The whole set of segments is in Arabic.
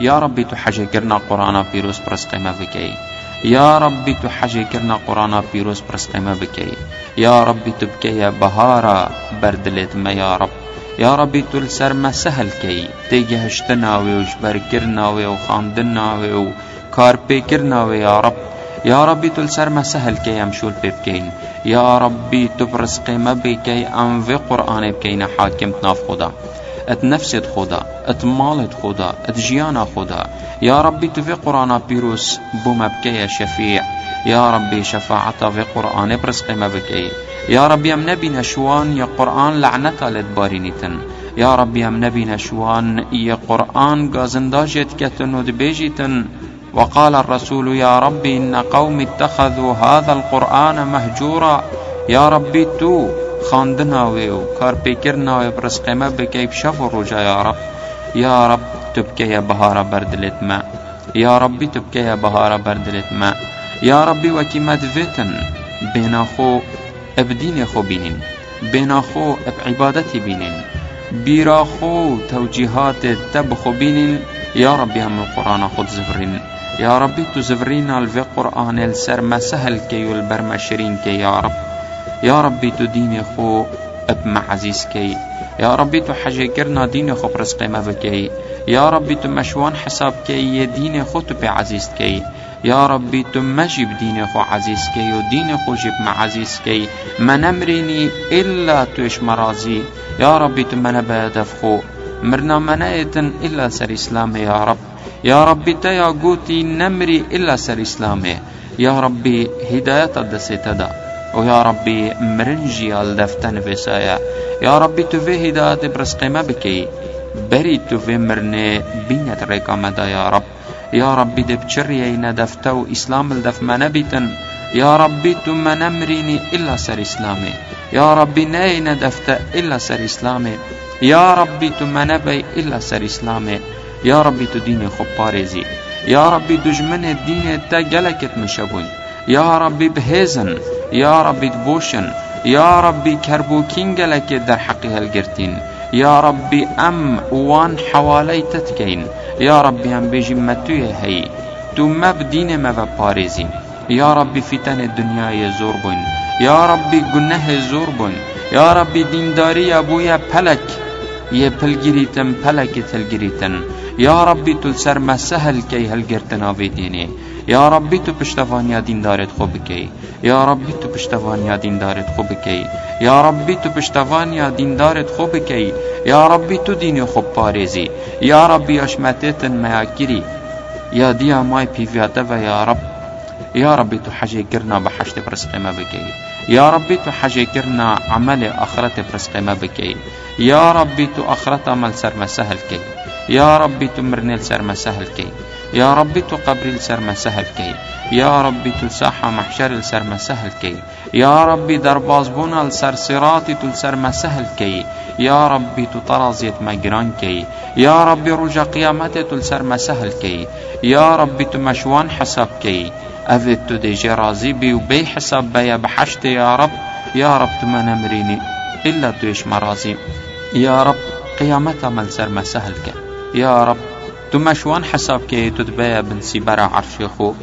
یا ربی تو حجه کرنا قرآن پیروز پرس قیمه بکی، یا ربی تو حجه کرنا قرآن پیروز پرس قیمه بکی، یا ربی تو بکی بهارا بردلت ما یا رب، یا ربی تو لسر ما سهل کی تیگه هشتناوی و جبر کرناوی و خاندناوی و کار پی کرناوی یا رب، یا ربی تو لسر ما سهل کی امشول پی بکین، یا ربی تو پرس قیمه بکی انوی قرآن بکین حاکم تناف خدا، ات نفسد خدا، ات مالت خدا، ات جیانا خدا، یا ربی تو في قرآن پیروس بوم بکی شفیع، یا ربی شفاعتا في قرآن پرس قیمه بکی، یا ربی ام نبی نشوان یا قرآن لعنتا لدبارینیتن، یا ربی ام نبی نشوان یا قرآن گازنداجت کتن و دبیجیتن. وقال الرسول يا ربي إن قوم اتخذوا هذا القرآن مهجورا، يا ربي تو خاندناوي و کار پیکرناوی پرس قیمه بکی بشف و رجا یا رب، یا رب تبکی یا بهارا بردلت ما، یا ربی تبکی یا بهارا بردلت ما، یا ربی وکی مدویتن بین خو ابدین خو بینین، بین خو اب عبادتی بینین، بیرا خو توجیهات تب خو بینین، یا ربی هم القرآن خود زفرین، یا ربی تو زفرین الفی قرآن السر ما سهل کی والبرما شرین کی یا رب، یا ربی تو دین خو اب معزیز کی، یا ربی تو حجه کرنا دین خو پرس قیمه بکی، یا ربی تو مشوان حساب کی یہ دین خو تو پی عزیز کی، یا ربی تو مجب دین خو عزیز کی و دین خو جب معزیز کی، من امرینی الا تو اش مرازی، یا ربی تو من بادف خو مرنا منایتن الا سر اسلام یا رب، یا ربی تا یا گوتی نمری الا سر اسلام، یا ربی هدایت دست دا و یا ربی مرنجی الدفتن فسایا، یا ربی تو في هدایت برس قیمه بکی، بری تو في مرنه بینت رکامدا یا رب، یا ربی دب چریه ندفتو اسلام الدف منبیتن، یا ربی تو منمرینی الا سر اسلامه، یا ربی نی ندفت الا سر اسلامه، یا ربی تو منبی الا سر اسلامه، یا ربی تو دین خوب پارزی، یا ربی دجمن دین تا گلکت مشبون، یا ربی بهزن، یا ربی دبوشن، یا ربی کربوکین گلک در حقی هلگرتین، یا ربی ام وان حوالی تتکین، یا ربی هم بجمتوی هی تو مب دین مب پارزین، یا ربی فتن دنیای زور بون، یا ربی گناه زور بون، یا ربی دینداری ابویا پلک یہ پلگریتن پلک تلگریتن، یا ربی تو سر ما سهل کی هلگرتن آوی دینه، یا ربی تو پشتوانیا دیندارت خوب کی، یا ربی تو پشتوانیا دیندارت خوب کی، یا ربی تو پشتوانیا دیندارت خوب کی، یا ربی تو دین خوب پارزی، یا ربی اشمتتن میاکری، یا دیا مای پیویاته و یا رب، یا ربی تو حجه کرنا بحشت پرس قیمه بکی، یا ربی تو حجه کرنا عمل آخرت پرس قیمه بکی، یا ربی تو آخرت عمل سر مسهل کی، یا ربی تو مرنل سر مسهل کی، یا ربی تو قبر سر مسهل کی، یا ربی تو ساحة محشر سر مسهل کی، یا ربی دربازبون سر صراط تو سر مسهل کی، یا ربی تو طرازیت مگران کی، یا ربی رجا قیامت تو سر مسهل کی، یا ربی تو مشوان حساب کی، اوید تو دیجی رازی بی و بی حساب بیا بحشت یا رب، یا رب تو من امرینی الا تو اش مرازی، یا رب قیامت عمل سر مسهل کی، یا رب تو مشوان حساب کی تو دبیا بن سیبرا عرش خو،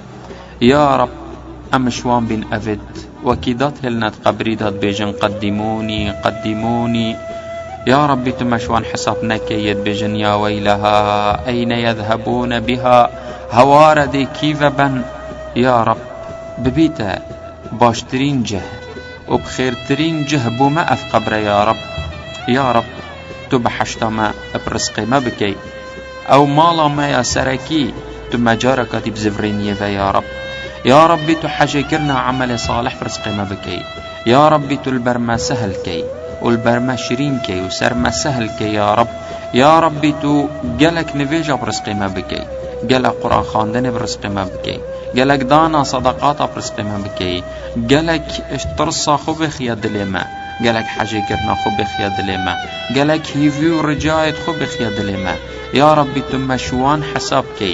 یا رب امشوان بن اوید وكيدات هلنت قبري دات بيجن قدموني قدموني، يا ربي تمشوان حسابنا كيد بيجن يا ويلها أين يذهبون بها هواردي كيف بن، يا رب ببيتا باشترين جه وبخيرترين جه بوما أف قبر يا رب، يا رب تبحشتا ما برزقي ما بكي أو مالا ما يا سركي تمجارك تبزفريني يا رب، يا ربي تو حاجة كرنا عمل صالح فرزقي ما بكي، يا ربي تو البرما سهل كي والبرما شرين كي وسرما سهل كي يا رب، يا ربي تو جلك نفيجا برزقي ما بكي، جلك قرآن خاندن برزقي ما بكي، جلك دانا صدقات برزقي ما بكي، جلك اشترصا خبخ يا دلما، جلك حاجة كرنا خبخ يا دلما، جلك هيفيو رجايت خبخ يا دلما، يا ربي تو مشوان حساب كي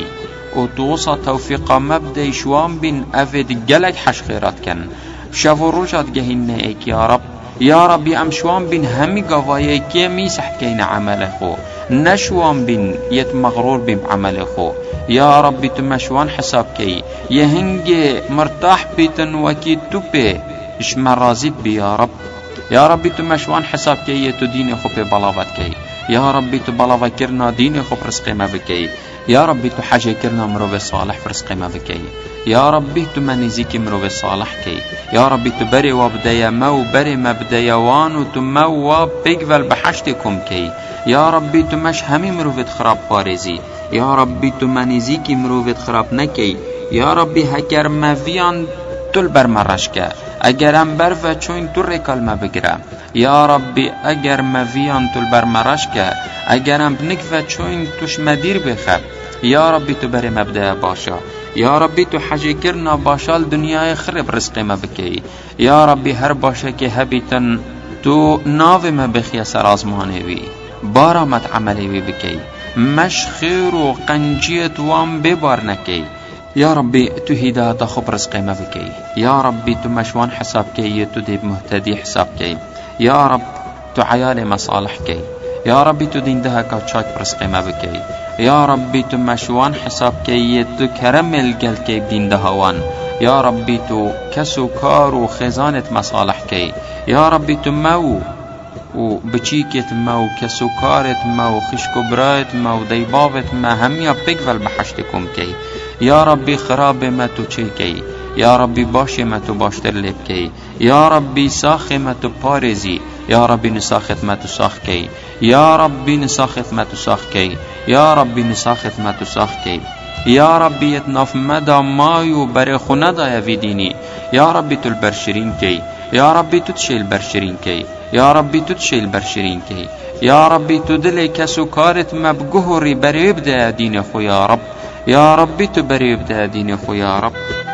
وتوصى توفيق مبدأ شوان بن أفد جلك حش خيرات كان شافو رجات جهنائك يا رب، يا ربي أم شوان بن همي قوايا كي ميسح كين عمله خو نشوان بین یت مغرور بیم عمل خو. یا ربی تو مشوان حساب کی یه هنگ مرتاح بیتن وکی تو پی اش مرازی بی یا رب. یا ربی تو مشوان حساب کی یه تو دین خو پی بلاوت کی. یا ربی تو بلاوت کرنا دین خو پرسقی ما بکی. یا ربی تو حاجه کرنا مروف صالح پرسقی ما بکی. یا ربی تو منیزی کی مروف صالح کی. یا ربی تو بری و بدیا مو بری مبدیوان و تو مو و بگول بحشت کم کی. یا ربی تو مش همی مروفت خراب پارزی. یا ربی تو منیزی کی مروفت خراب نکی. یا ربی هکر مویان تل بر مرش که اگر ام بر و چون تو رکال ما بگیرم. یا ربی اگر مویان تل بر مرش که اگر ام بنک و چون توش مدیر بخب. یا ربی تو بری مبدع باشا. یا ربی تو حجی کرنا باشال دنیای خرب رزق ما بکی. یا ربی هر باشه که هبیتن تو ناو ما بخی سر آزمانه وی بارامت عملی وی بکی مش خیر و قنجیت وام ببار نکی. یا ربی تو هدایت خوب رزق ما بکی. یا ربی تو مشوان حساب کی تو دیب مهتدی حساب کی. یا رب تو عیال مصالح کی. یا ربی تو دین ده کا چاک رزق ما بکی. یا ربی تو مشوان حساب کی تو کرمل گل کی دین دهوان. یا ربی تو کسو کار و خزانت مصالح کی. یا ربی تو مو و بچیکت ما و کسو کارت ما و خشک و برایت ما و دیبابت ما همیا بگول بحشت کم کی. یا ربی خراب ما تو چه کی. یا ربی باش ما تو باشتر لب کی. یا ربی ساخ ما تو پارزی. یا ربی نساخت ما تو ساخ کی. یا ربی نساخت ما تو ساخ کی. یا ربی نساخت ما تو ساخ کی. یا ربی اتناف مدا مایو بر خونه دای ویدینی. یا ربی تو البرشرین کی. یا ربی تو تشیل برشرین کی. یا ربی تو تشیل برشرین کی. یا ربی تو دل کسو کارت مبگهری بریب ده دین خو. یا رب. یا ربی تو بریب ده دین خو. یا رب.